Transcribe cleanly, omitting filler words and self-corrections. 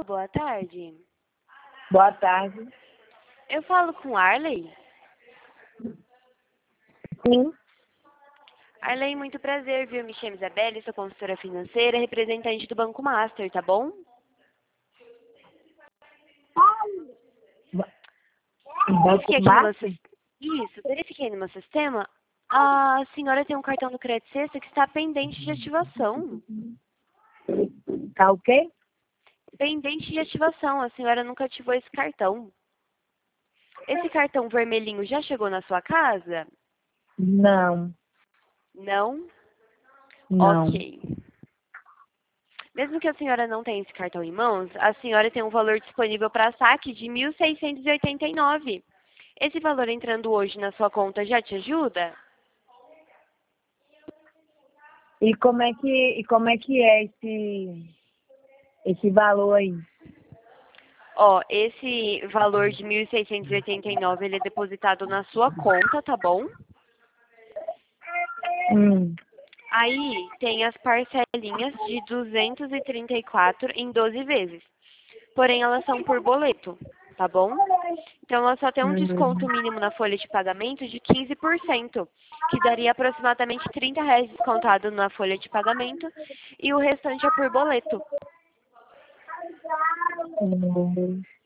boa tarde. Boa tarde. Eu falo com Arley. Sim. Arley, muito prazer, viu? Me chamo Isabelle, sou consultora financeira, representante do Banco Master, tá bom? Banco Master? Isso, verifiquei no meu sistema. A senhora tem um cartão do Crédito Sexta que está pendente de ativação. Tá o quê? Pendente de ativação, a senhora nunca ativou esse cartão. Esse cartão vermelhinho já chegou na sua casa? Não. Não? Não. Ok. Mesmo que a senhora não tenha esse cartão em mãos, a senhora tem um valor disponível para saque de R$ 1.689. Esse valor entrando hoje na sua conta já te ajuda? E como é que é esse valor aí? Ó, esse valor de R$ 1.689, ele é depositado na sua conta, tá bom? Aí tem as parcelinhas de 234 em 12 vezes. Porém, elas são por boleto, tá bom? Então, ela só tem um desconto mínimo na folha de pagamento de 15%, que daria aproximadamente R$ 30 descontado na folha de pagamento, e o restante é por boleto.